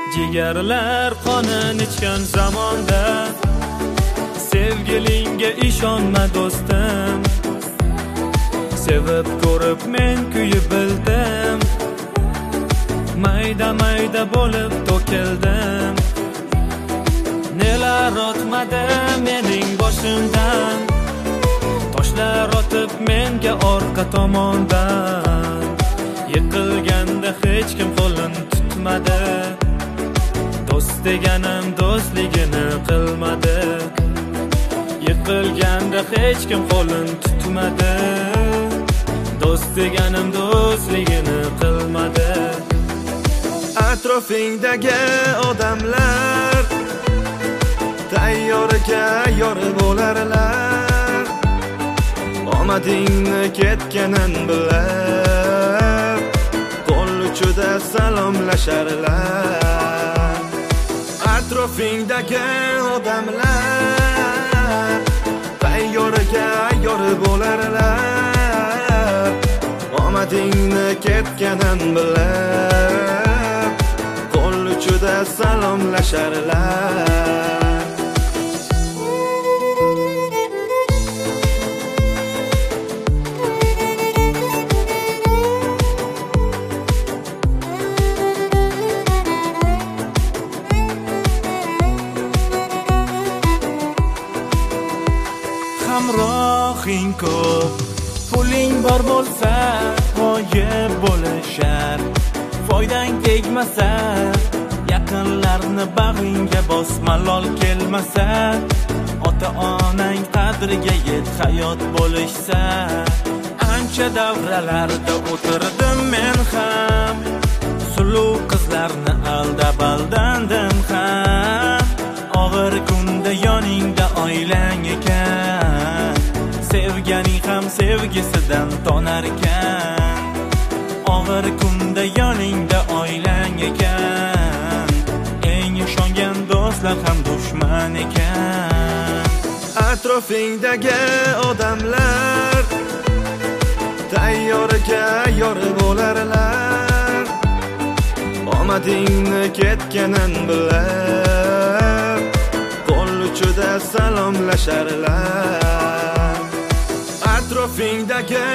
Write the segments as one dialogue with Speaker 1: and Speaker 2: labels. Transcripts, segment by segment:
Speaker 1: Jigarlar qonin ichgan zamonda sevgilingga ishonma do'stim. Sevib ko'rib men kuyib bildim, mayda mayda bo'lib to'kildim. Nelar o'tmadi mening boshimdan, toshlar otib menga orqa tomondan. Yiqilganda hech kim qo'lin tutmadi, do'st deganim do'stligini qilmadi. Yiqilganda hech kim qo'lin tutmadi, do'st deganim do'stligini qilmadi.
Speaker 2: Atrofingdagi odamlar tayyorga yor bo'larlar, omadingni ketganin bilar, qo'l uchida salomlasharlar. Atrofingdagi odamlar tayyorga yor bo'larlar, omadingni ketganin bilar, qo'l uchida salomlasharlar.
Speaker 1: Hamrohing ko'p, puling bor bo'lsa g'oyib bo'lishar. Foydang tegmasa, yaqinlarni bag'ringga bos, malol kelmasa. Ota-onang qadriga yet, hayot bo'lishsa. Ancha davralarda o'tirdim men ham, suluv qizlarni aldab aldandim ham. Og'ir kunda yoningda oilang ekan, sevganing ham sevgisidan tonar ekan. Og'ir kunda yoningda oilang ekan, eng ishongan do'stlar ham dushman ekan.
Speaker 2: Atrofingdagi odamlar tayyorga yor bo'larlar, omadingni ketganin bilar, qo'l uchida salomlasharlar. Atrofingdagi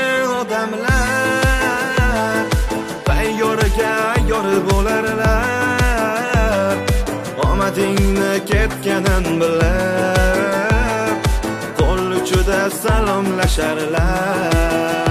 Speaker 2: odamlar tayyorga yor bo'larlar, omadingni ketganin bilar, qo'l uchida salomlasharlar.